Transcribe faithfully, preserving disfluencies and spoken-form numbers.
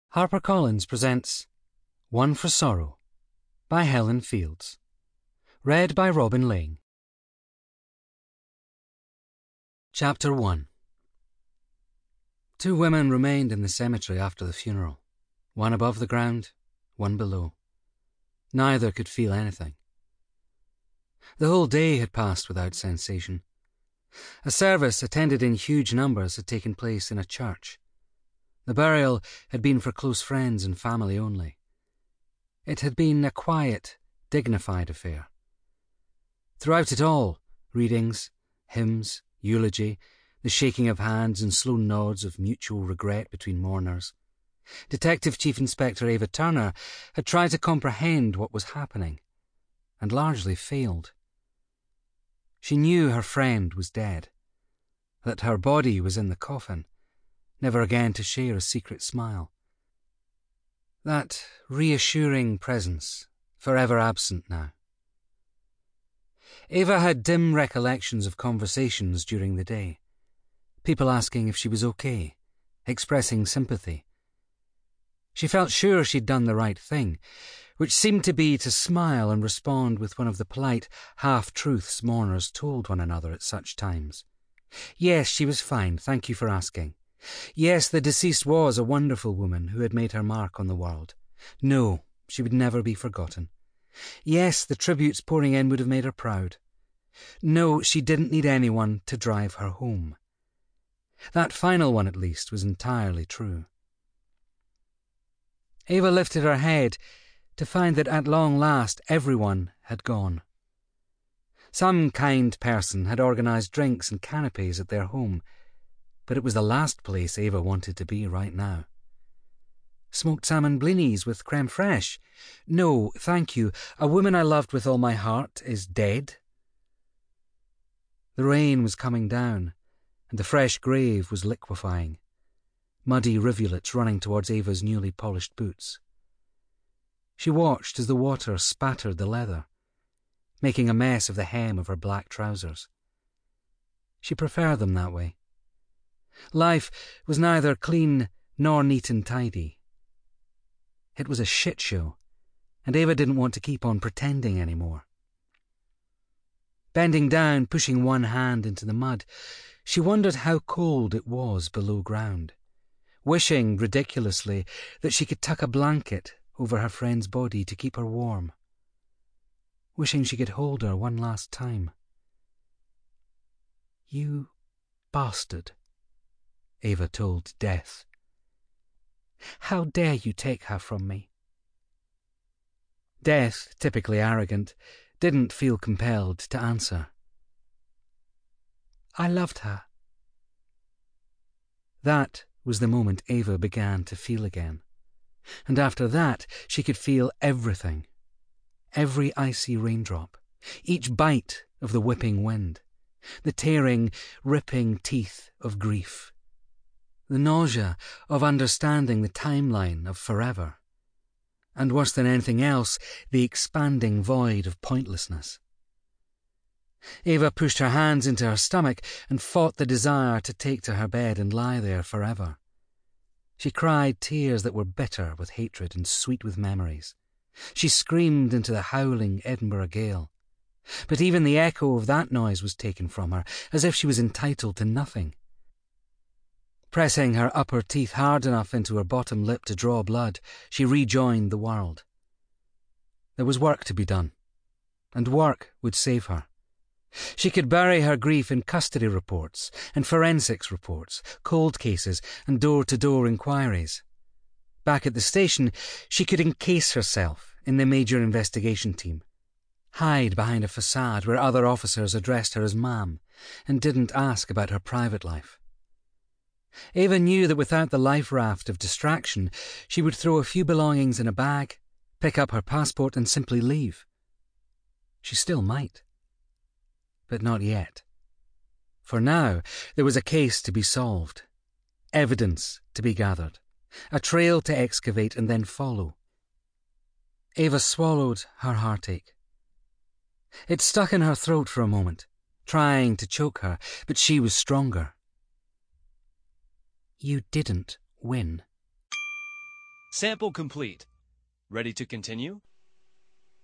HarperCollins presents One for Sorrow by Helen Fields. Read by Robin Lane. Chapter one. Two women remained in the cemetery after the funeral, one above the ground, one below. Neither could feel anything. The whole day had passed without sensation. A service attended in huge numbers had taken place in a church. The burial had been for close friends and family only. It had been a quiet, dignified affair. Throughout it all, readings, hymns, eulogy, the shaking of hands and slow nods of mutual regret between mourners, Detective Chief Inspector Ava Turner had tried to comprehend what was happening, and largely failed. She knew her friend was dead, that her body was in the coffin, never again to share a secret smile. That reassuring presence, forever absent now. Ava had dim recollections of conversations during the day, people asking if she was okay, expressing sympathy. She felt sure she'd done the right thing, which seemed to be to smile and respond with one of the polite half-truths mourners told one another at such times. Yes, she was fine, thank you for asking. Yes, the deceased was a wonderful woman who had made her mark on the world. No, she would never be forgotten. Yes, the tributes pouring in would have made her proud. No, she didn't need anyone to drive her home. That final one, at least, was entirely true. Ava lifted her head to find that at long last everyone had gone. Some kind person had organised drinks and canapes at their home, but it was the last place Ava wanted to be right now. Smoked salmon blinis with creme fraiche? No, thank you. A woman I loved with all my heart is dead. The rain was coming down, and the fresh grave was liquefying, muddy rivulets running towards Ava's newly polished boots. She watched as the water spattered the leather, making a mess of the hem of her black trousers. She preferred them that way. Life was neither clean nor neat and tidy. It was a shit show, and Ava didn't want to keep on pretending anymore. Bending down, pushing one hand into the mud, she wondered how cold it was below ground, wishing ridiculously that she could tuck a blanket over her friend's body to keep her warm, wishing she could hold her one last time. You bastard, Ava told Death. How dare you take her from me? Death, typically arrogant, didn't feel compelled to answer. I loved her. That was the moment Ava began to feel again, and after that she could feel everything, every icy raindrop, each bite of the whipping wind, the tearing, ripping teeth of grief, the nausea of understanding the timeline of forever, and worse than anything else, the expanding void of pointlessness. Ava pushed her hands into her stomach and fought the desire to take to her bed and lie there forever. She cried tears that were bitter with hatred and sweet with memories. She screamed into the howling Edinburgh gale. But even the echo of that noise was taken from her, as if she was entitled to nothing. Pressing her upper teeth hard enough into her bottom lip to draw blood, she rejoined the world. There was work to be done, and work would save her. She could bury her grief in custody reports and forensics reports, cold cases and door-to-door inquiries. Back at the station, she could encase herself in the major investigation team, hide behind a facade where other officers addressed her as ma'am and didn't ask about her private life. Ava knew that without the life raft of distraction, she would throw a few belongings in a bag, pick up her passport and simply leave. She still might. But not yet. For now, there was a case to be solved, evidence to be gathered, a trail to excavate and then follow. Ava swallowed her heartache. It stuck in her throat for a moment, trying to choke her, but she was stronger. You didn't win. Sample complete. Ready to continue?